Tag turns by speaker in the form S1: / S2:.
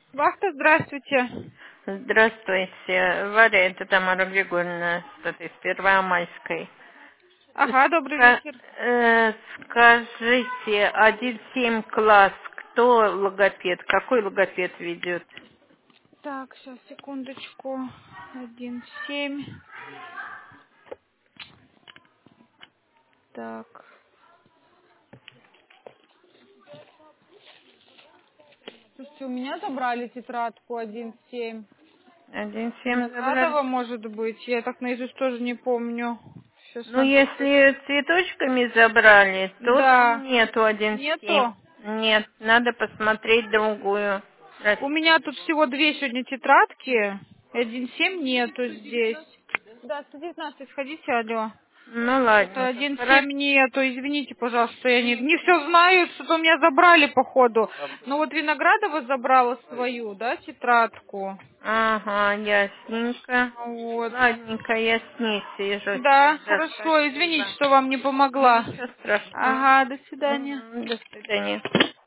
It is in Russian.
S1: Вахта, здравствуйте.
S2: Здравствуйте, Варя, это Тамара Григорьевна с этой с Первомайской.
S1: Ага, добрый
S2: Ска-
S1: вечер.
S2: Скажите, 1-7 класс, кто логопед, какой логопед ведет?
S1: Так, сейчас, секундочку. 1,7. Так. Слушайте, у меня забрали тетрадку 1,7.
S2: 1-7 забрали?
S1: Виноградова, может быть. Я так наизусть тоже не помню. Сейчас
S2: Ну,
S1: надо...
S2: если цветочками забрали, то там
S1: Да.
S2: нету 1-7.
S1: Нету?
S2: Нет, надо посмотреть другую.
S1: У меня тут всего две сегодня тетрадки. 1,7 нету здесь. Да, 119, сходите, алло.
S2: Ну,
S1: Что-то
S2: ладненько,
S1: 1,7
S2: хорошо.
S1: нету, извините, пожалуйста, я не все знаю, что-то у меня забрали, походу. Ну вот Виноградова забрала свою, да, тетрадку.
S2: Ага, ясненько.
S1: Вот.
S2: Ладненько, я с ней свяжусь
S1: Да,
S2: тогда.
S1: хорошо, извините,
S2: Спасибо.
S1: что вам не помогла.
S2: Ничего страшного.
S1: Ага, до свидания.
S2: До свидания.